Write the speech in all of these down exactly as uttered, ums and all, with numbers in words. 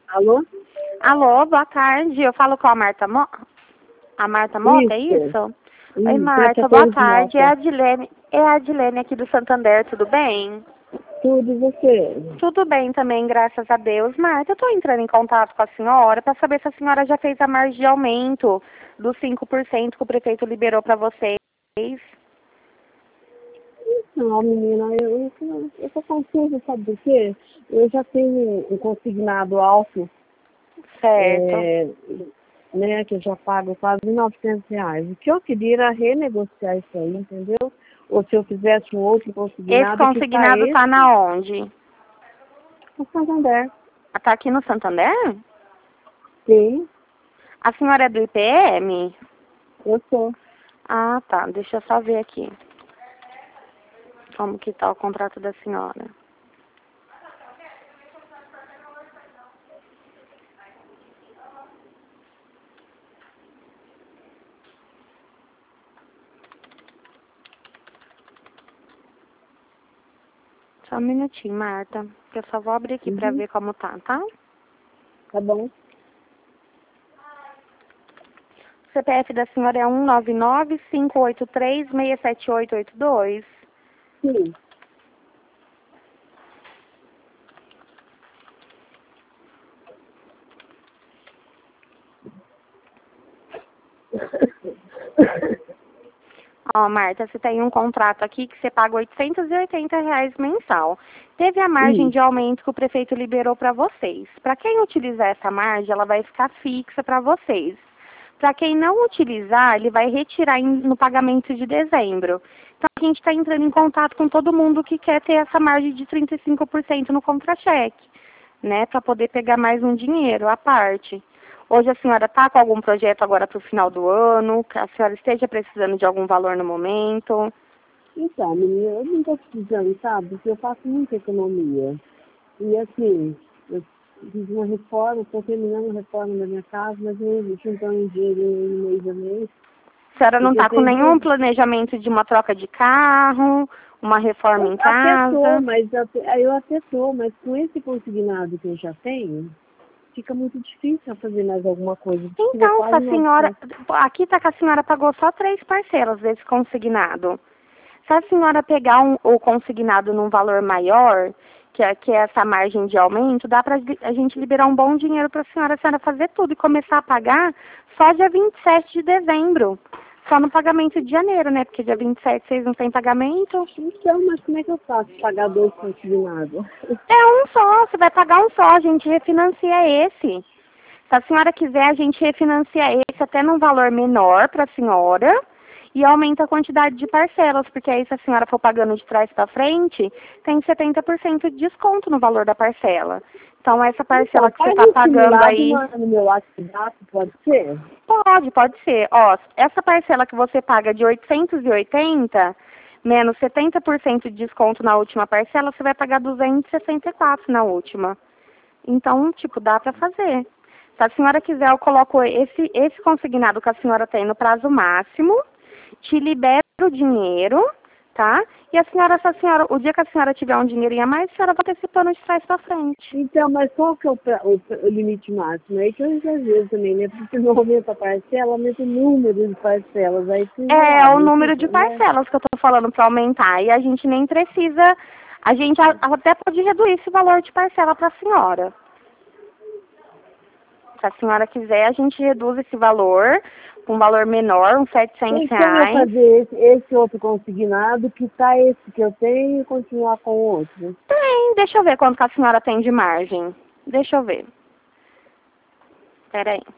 Alô? Alô, boa tarde. Eu falo com a Marta Mo... A Marta Mota, é Isso. isso? Hum, Oi, Marta, boa Tratadores tarde. É Mota. a Adilene, é a Adilene aqui do Santander, tudo bem? Tudo e você? Tudo bem também, graças a Deus. Marta, eu estou entrando em contato com a senhora para saber se a senhora já fez a margem de aumento dos cinco por cento que o prefeito liberou para vocês. Não, menina, eu, eu, eu tô confusa, sabe do quê? Eu já tenho um consignado alto, Certo. é, né, que eu já pago quase novecentos reais. O que eu queria era renegociar isso aí, entendeu? Ou se eu fizesse um outro Esse consignado, que tá consignado está esse, na onde? no Santander. Está aqui no Santander? Sim, A senhora é do I P M? eu sou. Ah, tá. Deixa eu só ver aqui. Como que tá o contrato da senhora? Só um minutinho, Marta, que eu só vou abrir aqui pra Uhum, ver como tá, tá? tá bom. O C P F da senhora é um nove nove, cinco oito três, seis sete oito oito dois. Sim. Ó, Marta, você tem um contrato aqui que você paga oitocentos e oitenta reais mensal. Teve a margem Hum. de aumento que o prefeito liberou para vocês. Para quem utilizar essa margem, ela vai ficar fixa para vocês. Para quem não utilizar, ele vai retirar em- no pagamento de dezembro. Então, a gente está entrando em contato com todo mundo que quer ter essa margem de trinta e cinco por cento no contra-cheque, né? Para poder pegar mais um dinheiro à parte. Hoje a senhora está com algum projeto agora para o final do ano? Que a senhora esteja precisando de algum valor no momento? Então, menina, eu não estou precisando, sabe? Porque eu faço muita economia. E assim, eu fiz uma reforma, estou terminando a reforma da minha casa, mas eu juntando dinheiro no mês a mês, A senhora não porque eu está com tenho nenhum duas. planejamento de uma troca de carro, uma reforma Eu em até tô, casa? mas eu até eu até tô, mas com esse consignado que eu já tenho, fica muito difícil eu fazer mais alguma coisa. Precisa Então, se quase a senhora... novecentos. Aqui está que a senhora pagou só três parcelas desse consignado. Se a senhora pegar um, o consignado num valor maior, que é, que é essa margem de aumento, dá para a gente liberar um bom dinheiro para a senhora, a senhora fazer tudo e começar a pagar só dia vinte e sete de dezembro. Só no pagamento de janeiro, né? Porque dia vinte e sete vocês não têm pagamento. Então, mas como é que eu faço pra pagar dois consignados? É um só, você vai pagar um só, a gente refinancia esse. Se a senhora quiser, a gente refinancia esse até num valor menor para a senhora e aumenta a quantidade de parcelas, porque aí se a senhora for pagando de trás para frente, tem setenta por cento de desconto no valor da parcela. Então, essa parcela Então, que você faz está um pagando simulado aí, no no meu WhatsApp, pode ser? pode, pode ser. Ó, essa parcela que você paga de oitocentos e oitenta, menos setenta por cento de desconto na última parcela, você vai pagar duzentos e sessenta e quatro na última. Então, tipo, dá para fazer. Se a senhora quiser, eu coloco esse, esse consignado que a senhora tem no prazo máximo, te libero o dinheiro, tá? E a senhora, se a senhora, o dia que a senhora tiver um dinheirinho a mais, a senhora vai antecipando de trás para frente. Então, mas qual que é o, pra- o, o limite máximo? É que eu exagero também, né? Porque se não aumenta a parcela, aumenta o número de parcelas. Aí fica É enrolado, o não número de fica, né? parcelas que eu tô falando para aumentar. E a gente nem precisa, a gente a- até pode reduzir esse valor de parcela para a senhora. Se a senhora quiser, a gente reduz esse valor, um valor menor, uns setecentos Tem como eu reais. fazer esse, esse outro consignado, quitar esse que eu tenho e continuar com o outro? Tem, deixa eu ver quanto que a senhora tem de margem. Deixa eu ver. Pera aí.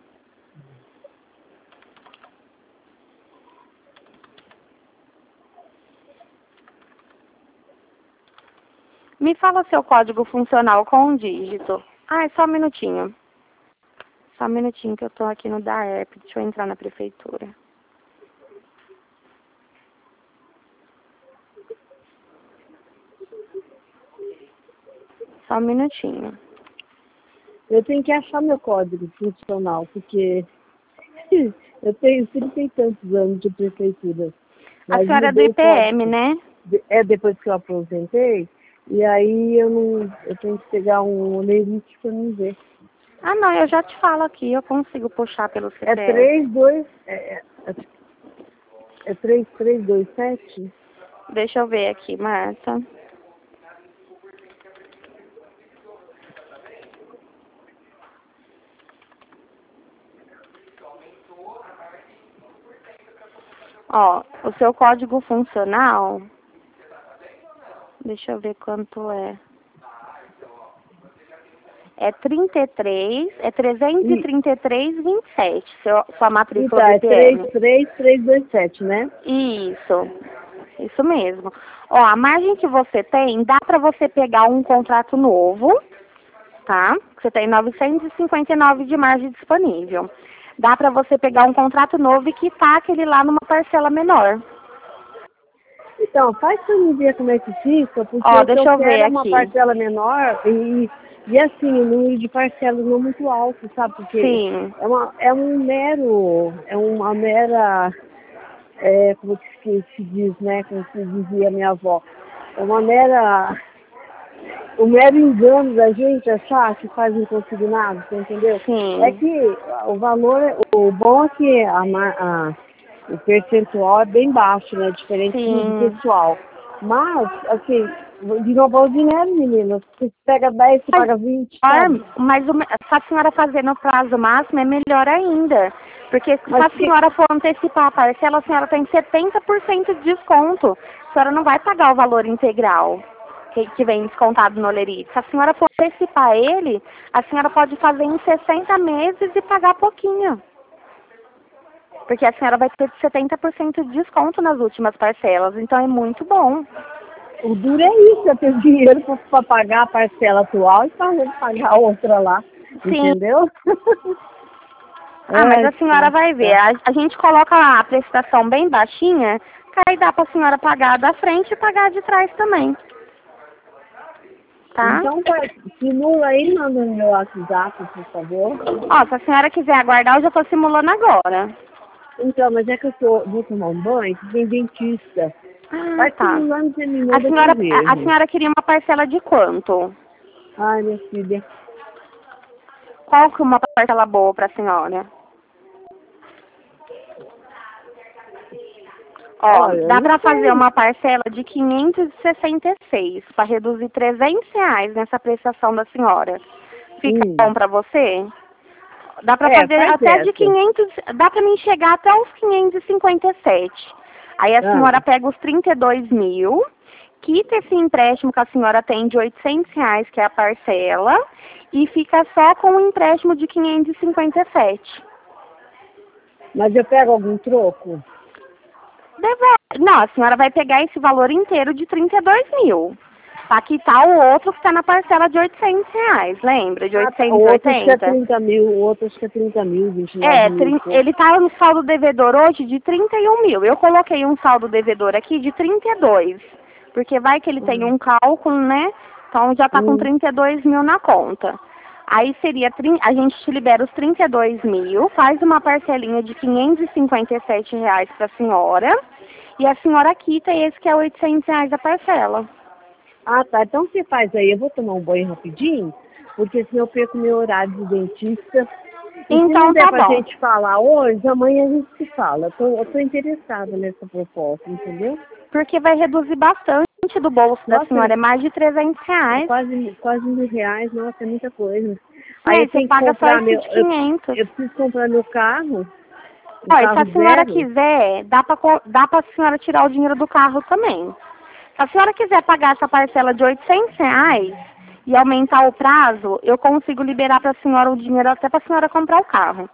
Me fala seu código funcional com um dígito. Ah, é só um minutinho. Só um minutinho que eu tô aqui no D A E P. Deixa eu entrar na prefeitura. Só um minutinho. Eu tenho que achar meu código funcional, porque eu tenho trinta e tantos anos de prefeitura. A Mas senhora é do mudou o I P M, código. né? De- É depois que eu aposentei, e aí eu não, eu tenho que pegar um lerite para me ver. Ah, não, eu já te falo aqui, eu consigo puxar pelo C P F. É três, dois, é, é, é três, três, dois, sete? Deixa eu ver aqui, Marta. Ó, o seu código funcional, deixa eu ver quanto é. É trinta e três, é trezentos e trinta e três e vinte e sete, seu, sua matrícula Então, é B P M. três, três, três, dois, sete, né? Isso, isso mesmo. Ó, a margem que você tem, dá pra você pegar um contrato novo, tá? Você tem novecentos e cinquenta e nove de margem disponível. Dá pra você pegar um contrato novo e quitar aquele lá numa parcela menor. Então, faz pra mim ver como é que fica, porque Ó, o que deixa eu eu ver quero é uma aqui. parcela menor e, e assim, o número de parcelas não muito alto, sabe? Porque Sim, é, uma, é um mero, é uma mera, é, como que se diz, né? Como se dizia minha avó, é uma mera, um mero engano da gente achar que faz um consignado, você entendeu? É sim, que o valor, o bom é que a, ma- a o percentual é bem baixo, né? Diferente do do sim. pessoal. Mas, assim, de novo o dinheiro, menina. Você pega dez, você Mas, paga vinte, ah, sabe? mas o- se a senhora fazer no prazo máximo é melhor ainda. Porque se Mas a que, senhora for antecipar a parcela, a senhora tem setenta por cento de desconto. A senhora não vai pagar o valor integral que, que vem descontado no Olerite. Se a senhora for antecipar ele, a senhora pode fazer em sessenta meses e pagar pouquinho. Porque a senhora vai ter setenta por cento de desconto nas últimas parcelas. Então é muito bom. o duro é isso, é ter dinheiro para pagar a parcela atual e para pagar a outra lá. Sim. Entendeu? Ah, mas Ai, a senhora tá, vai ver. tá. A, a gente coloca lá a prestação bem baixinha, que aí dá pra senhora pagar da frente e pagar de trás também. Tá? Então, vai, simula aí, manda no meu WhatsApp, por favor. Ó, se a senhora quiser aguardar, eu já tô simulando agora. Então, mas é que eu tô, vou tomar um banho, que tem dentista. Ah, Vai tá. simulando, você me A manda que eu senhora, a, a vejo. senhora queria uma parcela de quanto? Ai, minha filha. Qual que é uma parcela boa pra senhora? Ó, Olha, eu dá não pra fazer sei. uma parcela de quinhentos e sessenta e seis para reduzir trezentos reais nessa prestação da senhora. Fica Hum. bom pra você? Dá pra É, fazer faz até de essa. quinhentos, dá pra mim chegar até os quinhentos e cinquenta e sete. Aí a Ah, senhora pega os trinta e dois mil, quita esse empréstimo que a senhora tem de oitocentos reais, que é a parcela, e fica só com o empréstimo de quinhentos e cinquenta e sete. mas eu pego algum troco? Deve... Não, a senhora vai pegar esse valor inteiro de trinta e dois mil. Pra quitar o outro que está na parcela de oitocentos reais, lembra? De Ah, tá. O oitocentos e outro acho que é oitenta. trinta mil, o outro acho que é trinta mil, vinte e nove É, mil e trin- pouco. ele tá no saldo devedor hoje de trinta e um mil. Eu coloquei um saldo devedor aqui de trinta e dois. Porque vai que ele tem Hum. um cálculo, né? Então já tá com Hum. trinta e dois mil na conta. Aí seria, trin- a gente te libera os trinta e dois mil, faz uma parcelinha de quinhentos e cinquenta e sete reais pra senhora, e a senhora quita esse que é oitocentos reais a parcela. Ah, tá. Então você faz aí. Eu vou tomar um banho rapidinho, porque senão eu perco meu horário de dentista. E se não Então der tá pra bom. gente falar hoje, amanhã a gente se fala. Eu tô, eu tô interessada nessa proposta, entendeu? Porque vai reduzir bastante do bolso da Nossa, senhora, é mais de trezentos é reais. quase, quase mil reais, nossa, é muita coisa. Aí É, eu você tenho que paga só comprar esse meu. de Eu, quinhentos. eu preciso comprar meu carro, um Ó, e se carro a senhora zero. quiser, dá pra, co- dá pra senhora tirar o dinheiro do carro também. Se a senhora quiser pagar essa parcela de oitocentos reais e aumentar o prazo, eu consigo liberar pra senhora o dinheiro até pra senhora comprar o carro.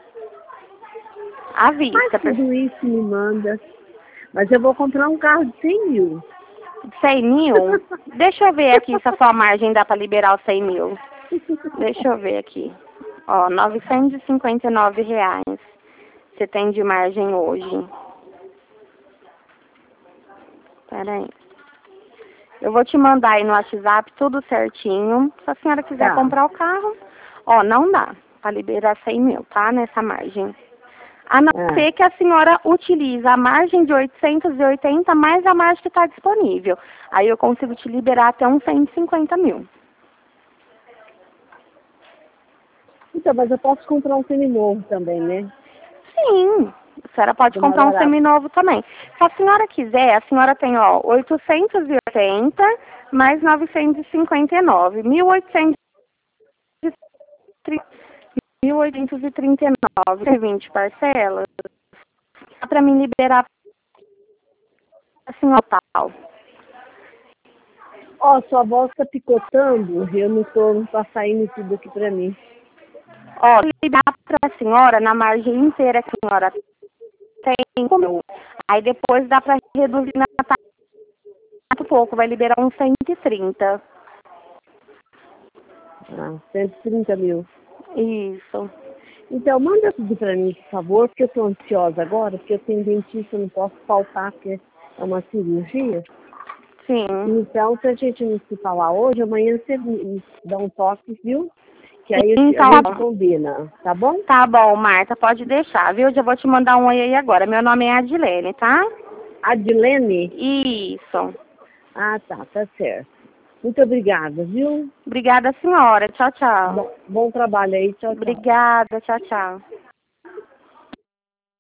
À Faz vista. per- tudo isso, me manda. Mas eu vou comprar um carro de cem mil. cem mil? Deixa eu ver aqui se a sua margem dá pra liberar os cem mil. Deixa eu ver aqui. Ó, novecentos e cinquenta e nove reais. Você tem de margem hoje. Pera aí. Eu vou te mandar aí no WhatsApp tudo certinho. Se a senhora quiser Tá. comprar o carro, ó, não dá para liberar cem mil, tá? Nessa margem. A não É. ser que a senhora utilize a margem de oitocentos e oitenta mais a margem que está disponível. Aí eu consigo te liberar até uns cento e cinquenta mil. Então, mas eu posso comprar um seminovo também, né? Sim, a senhora pode comprar um seminovo também. Se a senhora quiser, a senhora tem, ó, oitocentos e oitenta mais novecentos e cinquenta e nove, mil oitocentos e trinta e nove, tem vinte parcelas, para me liberar assim, o tal. Ó, sua voz tá picotando, eu não tô, não tá saindo tudo aqui pra mim. Ó, liberar para a senhora, na margem inteira que a senhora tem, aí depois dá para reduzir na taxa um pouco, vai liberar uns cento e trinta. Ah, cento e trinta mil. Isso. Então, manda tudo pra mim, por favor, porque eu tô ansiosa agora, porque eu tenho dentista, eu não posso faltar, porque é uma cirurgia. Sim. Então, se a gente não se falar hoje, amanhã você me dá um toque, viu? Que aí Então, a gente combina, tá bom? Tá bom, Marta, pode deixar, viu? Já vou te mandar um oi aí agora. Meu nome é Adilene, tá? Adilene? Isso. Ah, tá, tá certo. Muito obrigada, viu? Obrigada, senhora. Tchau, tchau. Bom, bom trabalho aí, tchau, tchau. Obrigada, tchau, tchau.